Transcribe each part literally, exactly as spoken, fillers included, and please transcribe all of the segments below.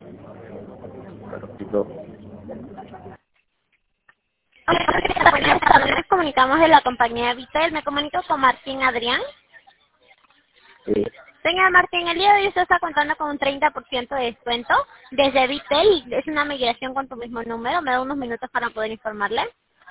Perfecto. Hola, buenas tardes. Nos comunicamos de la compañía Vitel. Me comunico con Martín Adrián. Sí. Señor Martín, el día de hoy usted está contando con un treinta por ciento de descuento desde Vitel. Es una migración con tu mismo número. Me da unos minutos para poder informarle.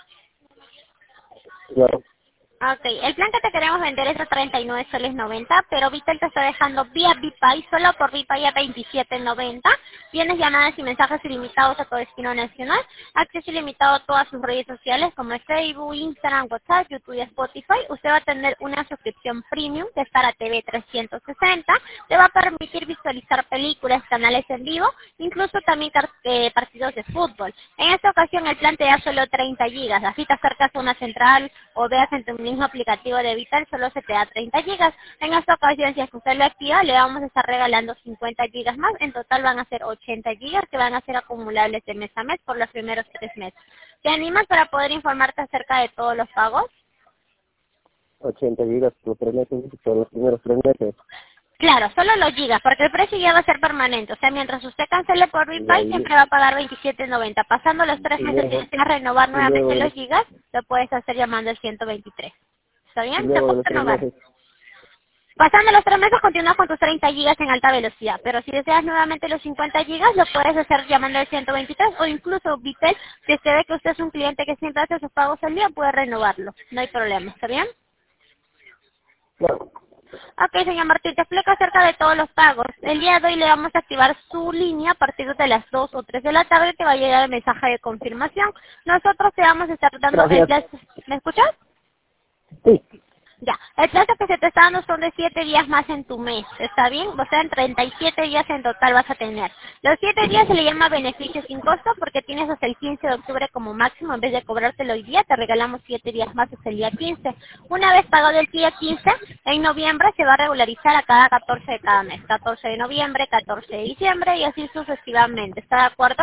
Claro. Ok, el plan que te queremos vender es a treinta y nueve soles noventa, pero Vitel te está dejando vía Vipay, solo por Vipay a veintisiete noventa. Tienes llamadas y mensajes ilimitados a todo destino nacional, acceso ilimitado a todas sus redes sociales como es Facebook, Instagram, WhatsApp, YouTube y Spotify. Usted va a tener una suscripción premium que es para T V trescientos sesenta, te va a permitir visualizar películas, canales en vivo, incluso también car- eh, partidos de fútbol. En esta ocasión el plan te da solo treinta gigas, así te acercas a una central o veas en tu mismo aplicativo de Vital, solo se te da treinta gigas. En esta ocasión, si es que usted lo activa, le vamos a estar regalando cincuenta gigas más. En total van a ser ochenta gigas que van a ser acumulables de mes a mes por los primeros tres meses. ¿Te animas para poder informarte acerca de todos los pagos? ochenta gigas por tres meses, por los primeros tres meses. Claro, solo los gigas, porque el precio ya va a ser permanente. O sea, mientras usted cancele por Y Vipay, ahí, siempre va a pagar veintisiete noventa. Pasando los tres y meses y luego, deseas renovar y luego nuevamente de los los, gigas, lo puedes hacer llamando al ciento veintitrés. ¿Está y bien? Se luego de puede los tres renovar. meses, Pasando los tres meses continúas con tus treinta gigas en alta velocidad, pero si deseas nuevamente los cincuenta gigas lo puedes hacer llamando al ciento veintitrés o incluso Vitel, si usted ve que usted es un cliente que siempre hace sus pagos al día, puede renovarlo, no hay problema, ¿está bien? claro. Ok, señor Martín, te explico acerca de todos los pagos. El día de hoy le vamos a activar su línea a partir de las dos o tres de la tarde, te va a llegar el mensaje de confirmación. Nosotros te vamos a estar dando el Gracias. plazo. ¿Me escuchas? Sí. Ya, el plazo que se te está dando son de siete días más en tu mes, ¿está bien? O sea, en treinta y siete días en total vas a tener. Los siete días se le llama beneficio sin costo porque tienes hasta el quince de octubre como máximo. En vez de cobrártelo hoy día, te regalamos siete días más hasta el día quince. Una vez pagado el día quince, en noviembre se va a regularizar a cada catorce de cada mes. catorce de noviembre, catorce de diciembre y así sucesivamente. ¿Está de acuerdo?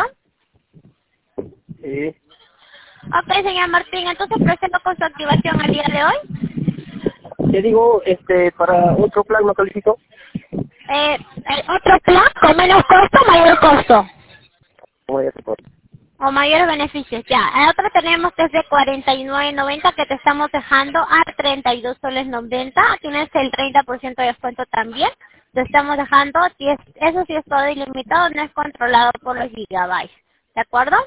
Sí. Ok, señor Martín, entonces procedo con su activación el día de hoy. Te digo, este, para otro plan no calificó. Eh, el otro plan con menos costo, mayor costo. ¿Cómo ya se puede? O mayores beneficios, ya. El otro tenemos que es de cuarenta y nueve noventa que te estamos dejando a treinta y dos soles noventa. Tienes el treinta por ciento de descuento también. Te estamos dejando, si es- eso sí es todo ilimitado, no es controlado por los gigabytes. ¿De acuerdo?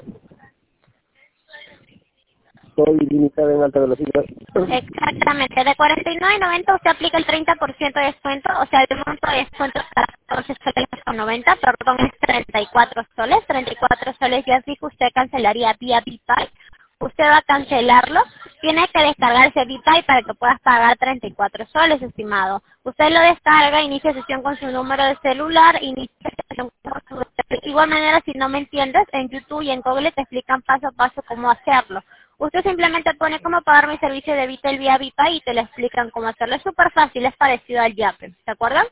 Todo ilimitado en alta velocidad. Exactamente, de cuarenta y nueve noventa usted aplica el treinta por ciento de descuento, o sea, el monto de descuento es catorce soles con noventa, perdón, es treinta y cuatro soles, treinta y cuatro soles ya dijo usted cancelaría vía Vipay, usted va a cancelarlo, tiene que descargarse Vipay para que puedas pagar treinta y cuatro soles, estimado. Usted lo descarga, inicia sesión con su número de celular, inicia sesión con su... De igual manera, si no me entiendes, en YouTube y en Google te explican paso a paso cómo hacerlo. Usted simplemente pone cómo pagar mi servicio de Vitel vía Vipay y te lo explican cómo hacerlo. Es súper fácil, es parecido al Yape, ¿de acuerdo?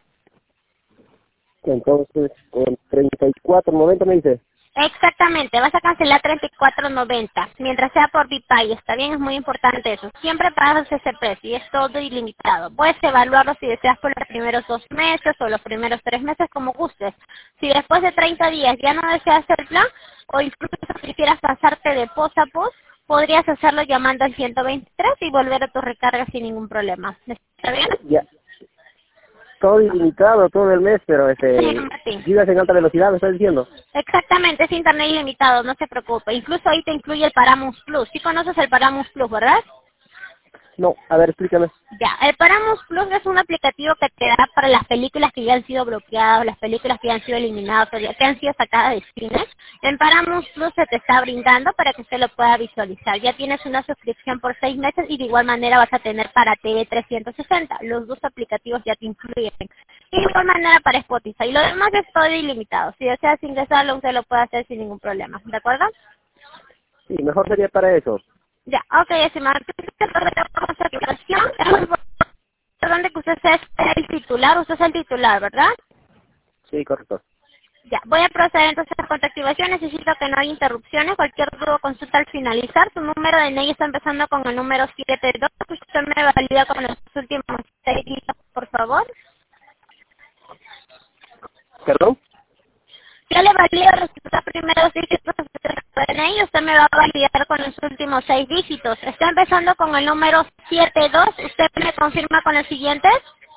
Entonces, con treinta y cuatro noventa me dice. Exactamente, vas a cancelar treinta y cuatro noventa, mientras sea por Vipay, está bien, es muy importante eso. Siempre pagas ese precio y es todo ilimitado. Puedes evaluarlo si deseas por los primeros dos meses o los primeros tres meses, como gustes. Si después de treinta días ya no deseas el plan, o incluso quisieras pasarte de pos a pos, podrías hacerlo llamando al ciento veintitrés y volver a tu recarga sin ningún problema. ¿Está bien? Ya. Todo ilimitado, todo el mes, pero Sí, este, Martín. gigas en alta velocidad, me estás diciendo. Exactamente, es internet ilimitado, no se preocupe. Incluso ahí te incluye el Paramount Plus. Sí conoces el Paramount Plus, ¿verdad? No, a ver, explícame. Ya, el Paramount Plus es un aplicativo que te da para las películas que ya han sido bloqueadas, las películas que ya han sido eliminadas, o ya que han sido sacadas de cines. En Paramount Plus se te está brindando para que usted lo pueda visualizar. Ya tienes una suscripción por seis meses y de igual manera vas a tener para T V trescientos sesenta. Los dos aplicativos ya te incluyen. Y de igual manera para Spotify. Lo demás es todo ilimitado. Si deseas ingresarlo, usted lo puede hacer sin ningún problema. ¿De acuerdo? Sí, mejor sería para eso. Ya, ok, estimado. Vamos a activación. Es muy importante que usted sea el titular. Usted es el titular, ¿verdad? Sí, correcto. Ya, voy a proceder entonces con tu activación. Necesito que no haya interrupciones. Cualquier duda o consulta al finalizar. Tu número de N I está empezando con el número siete dos. Usted me valida con los últimos seis dígitos, por favor. ¿Perdón? Ya le valido los primeros dígitos de su D N I, usted me va a validar con los últimos seis dígitos. Está empezando con el número siete dos, ¿usted me confirma con los siguientes?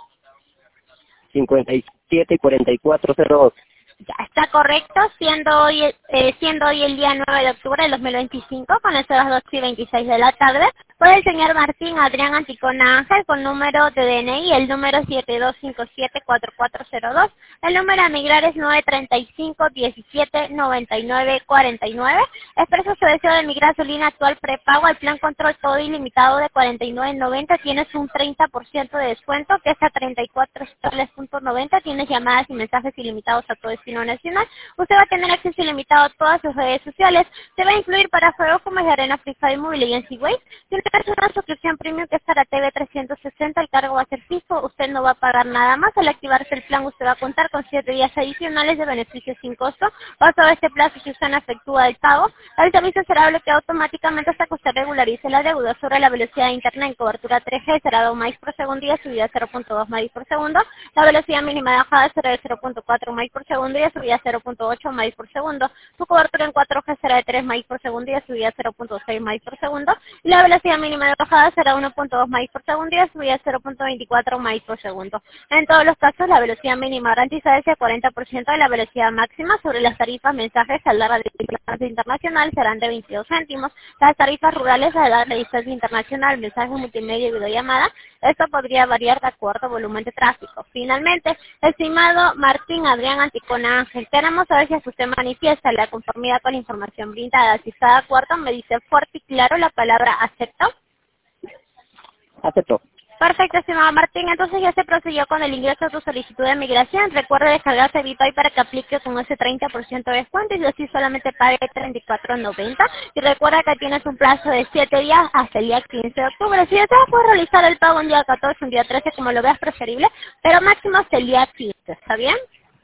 cincuenta y siete cuarenta y cuatro cero dos. Ya está correcto, siendo hoy, eh, siendo hoy el día nueve de octubre del dos mil veinticinco, con las horas dos y veintiséis de la tarde, por el señor Martín Adrián Anticona Ángel, con número de D N I, el número siete dos cinco siete cuatro cuatro cero dos, el número a migrar es nueve tres cinco uno siete nueve nueve cuatro nueve, expresa su deseo de migrar su línea actual prepago al plan control todo ilimitado de cuarenta y nueve noventa, tienes un treinta por ciento de descuento, que es a treinta y cuatro soles punto noventa, tienes llamadas y mensajes ilimitados a todo destino nacional. Usted va a tener acceso ilimitado a todas sus redes sociales. Se va a incluir para juegos como el de Arena, Free Fire Mobile y N C Way. Tiene una suscripción premium que es para T V trescientos sesenta. El cargo va a ser fijo. Usted no va a pagar nada más. Al activarse el plan, usted va a contar con siete días adicionales de beneficios sin costo. Pasado este plazo, si usted no efectúa el pago, el servicio será bloqueado automáticamente hasta que usted regularice la deuda. Sobre la velocidad de internet en cobertura tres G será dos megas por segundo y a subida cero punto dos megas por segundo. La velocidad mínima de bajada será de cero punto cuatro megas por segundo y a subida cero punto ocho megas por segundo. Su cobertura en cuatro G será de tres megas por segundo y a subida cero punto seis megas por segundo. Y la velocidad mínima de bajada será uno punto dos megas por segundo y a subida cero punto veinticuatro megas por segundo. En todos los casos, la velocidad mínima garantizada es el cuarenta por ciento de la velocidad máxima. Sobre las tarifas mensajes a larga distancia internacional serán de veintidós céntimos. Las tarifas rurales a larga distancia internacional, mensajes multimedia y videollamada, esto podría variar de acuerdo al volumen de tráfico. Finalmente, estimado Martín Adrián Anticona Ángel, queremos saber si usted manifiesta la conformidad con la información brindada. Si está de acuerdo, me dice fuerte y claro la palabra acepto. Acepto. Perfecto, estimado Martín. Entonces ya se procedió con el ingreso de tu solicitud de migración. Recuerde descargarse ViPay para que aplique con ese treinta por ciento de descuento y así solamente pague treinta y cuatro noventa. Y recuerda que tienes un plazo de siete días hasta el día quince de octubre. Si deseas, puedes realizar el pago un día catorce, un día trece, como lo veas preferible, pero máximo hasta el día quince. ¿Está bien?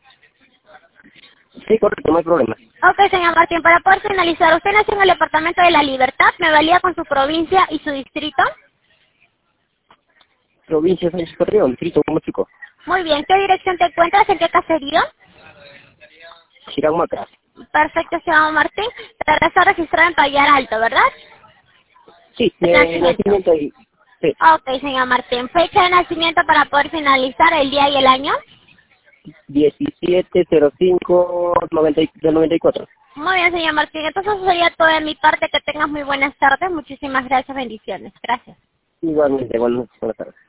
Sí, correcto, no hay problema. Ok, señor Martín, para poder finalizar, usted nació en el departamento de La Libertad, me valía con su provincia y su distrito. Provincia de San Carrión, distrito como chico. Muy bien, ¿qué dirección te encuentras? ¿En qué caserío? Chiraumaca. Perfecto, señor Martín. Te está registrado en Payar Alto, ¿verdad? Sí, de Nacimiento. nacimiento y... Sí, Ok, señor Martín. Fecha de nacimiento para poder finalizar, el día y el año. diecisiete cero cinco del noventa y cuatro. Muy bien, señor Martín. Entonces eso sería todo de mi parte. Que tengas muy buenas tardes. Muchísimas gracias. Bendiciones. Gracias. Igualmente, buenas buenas tardes.